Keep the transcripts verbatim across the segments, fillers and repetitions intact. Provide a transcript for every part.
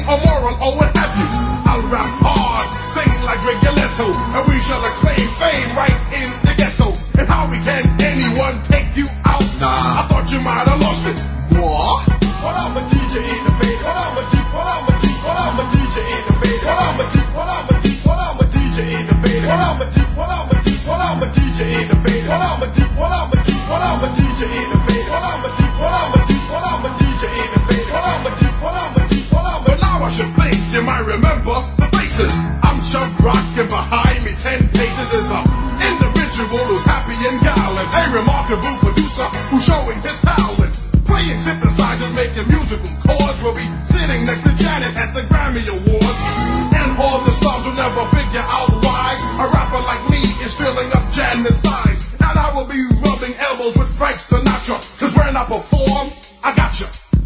or moral or what have you. I'll rap hard, sing like Rigoletto, and we shall acclaim fame right in the ghetto. And how we can anyone take you out? Nah. I thought you might have lost it. What? Hold on, my D J in the bed. Hold on, my D, hold on, my D, hold on, my D J in the bed. Hold on, my D, hold on, my D, hold on, my D J in the bed. Hold on, my D, hold on, my D, hold on, my D J in the bed. Hold on, my D, hold on, my D, hold on, my D J in the bed. Hold on, my D, hold on, my D, hold on, my D J in the bed. Hold on, my D, hold on, my D, hold on. But now I should think you might remember the faces. I'm Chubb Rock and behind me ten paces is a individual who's happy and gallant, a remarkable producer who's showing his talent. Playing synthesizers, making musical chords. We'll be sitting next to Janet at the Grammy Awards. And all the stars will never figure out why a rapper like me is filling up Janet's stein. And I will be rubbing elbows with Frank Sinatra, cause when I perform, I gotcha.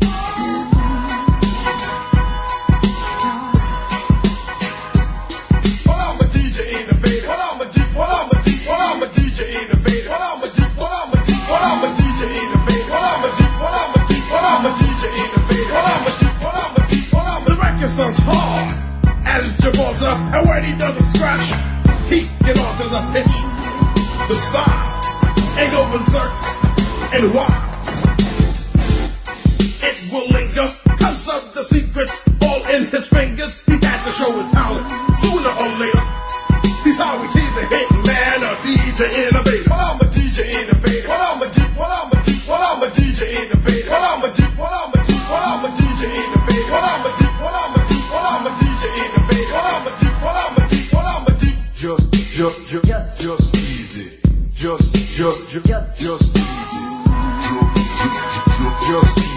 Hold on, my D J in the bed. Hold on, my D, hold on, my D, hold on, my D J in the bed. Hold on, my D, hold on, my D, hold on, my D J in the bed. Hold on, my D, hold on, my D, hold on, my D J in the bed. Hold on, my D, hold on, my D, hold on. The record sounds hard as Gibraltar, and when he does a scratch, he get onto the pitch. The style and go berserk and wild. It will linger cause of the secrets all in his fingers. He had to show his talent sooner or later. He's how we see the hit man, a D J in a bed. Hold on, my D J in the bed. Hold on, my D, hold on, my D, hold on, my D J in the bed. Hold on, my D, hold on, my D, hold on, my D J in the bed. Hold on, my D, hold on, my D, hold on, my D J in the bed. Hold on, my D, hold on, my D, hold on, my D. Just, just, just, just easy. Just, just, just, just easy. Just easy.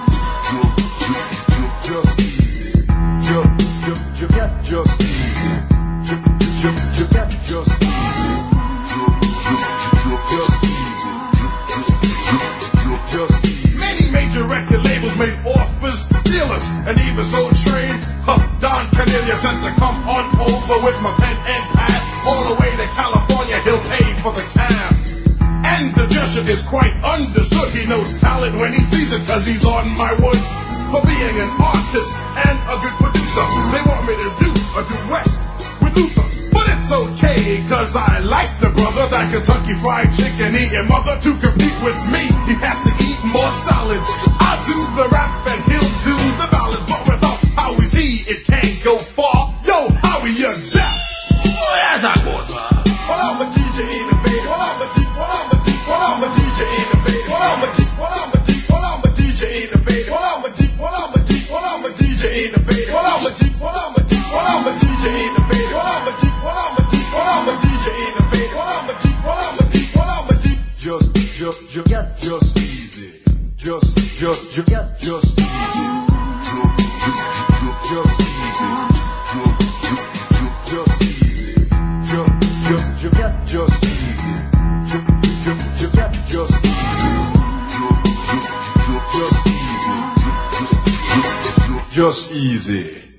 Just easy. Just, just, just, just easy. Just, just, just, just easy. Just easy. Just easy. Many major record labels made offers to steal us, and even so trained, huh, Don Cornelius said to come on over with my pen and pad. All the way to California, he'll pay for the cab. And the gesture is quite understood. He knows talent when he sees it, cause he's on my wood. For being an artist and a good producer, they want me to do a duet with Luther. But it's okay, cause I like the brother, that Kentucky Fried Chicken eating mother. To compete with me, he has to eat more salads. I'll do the rap and he'll do the ballads, but without Howie T, it can't go far. Yo, Howie, you're deaf. As I was, Hold on, my D J in the bed. Hold on, my D, hold on, my D, hold on, my D J in the bed. Hold on, my D, hold on, my D, hold on, my D J in the bed. Hold on, my D, hold on, my D, hold on, my D J in the bed. Hold on, my D, hold on, my D, hold on, my D J in the bed. Hold on, my D, hold on, my D, hold on, my D J in the bed. Hold on, my D, hold on, my D, hold on, my D. Just, just, just, just easy. Just, just, just, just easy. Just easy. Just easy. Just, just, just, just easy. Just, just, just, just easy. Just easy. Just easy.